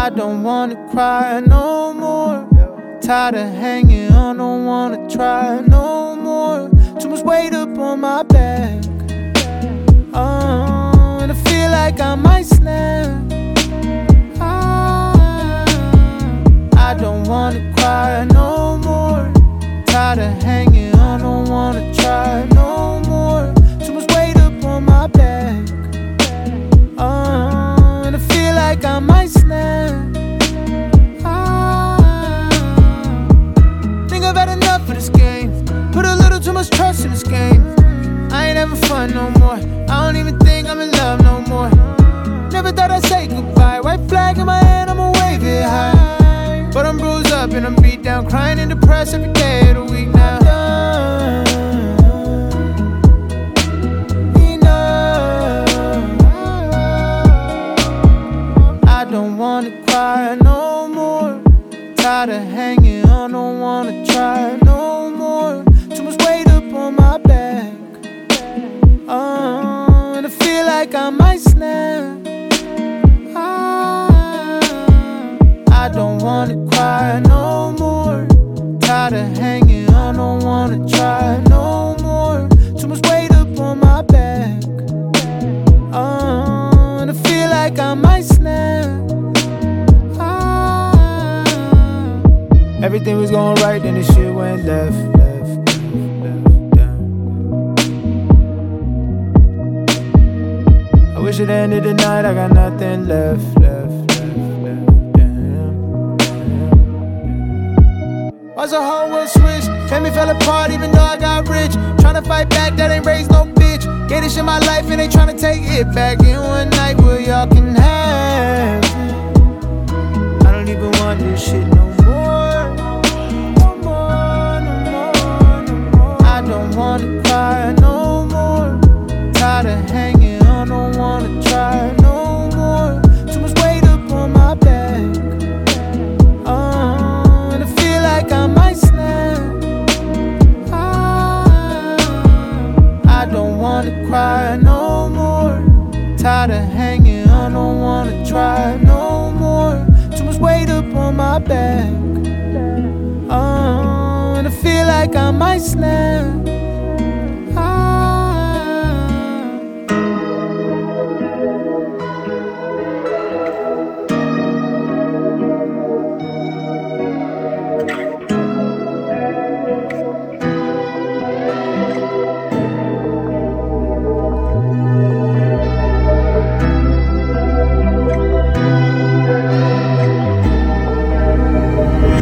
I don't wanna cry no more. Tired of hanging on, don't wanna try no more. Too much weight up on my back. And I feel like I might snap. I don't wanna cry no more. Tired of hanging on, don't wanna try no more. Too much weight up on my back. And I feel like I might snap. Think I've had enough of this game. Put a little too much trust in this game. I ain't having fun no more. I don't even think I'm in love no more. Never thought I'd say goodbye. White flag in my hand, I'ma wave it high. But I'm bruised up and I'm beat down, crying and depressed every day of the week now. I don't wanna cry no more. Tired of hanging on, don't wanna try no more. Too much weight up on my back. And I feel like I might snap. I don't wanna cry no more. Tired of hanging on, don't wanna try no more. Too much weight up on my back. And I feel like I might snap. Everything was going right, then this shit went left. I wish it ended tonight, I got nothing left. Watch the whole world switch, family fell apart even though I got rich. Tryna fight back, that ain't raised no bitch. Gave this shit my life and they tryna take it back. In one night where y'all can have it. I don't even want this shit no more. I don't wanna cry no more. Tired of hanging on, don't wanna try no more. Too much weight up on my back. And I feel like I might snap. I don't wanna cry no more. Tired of hanging on, don't wanna try no more. Too much weight up on my back. And I feel like I might snap.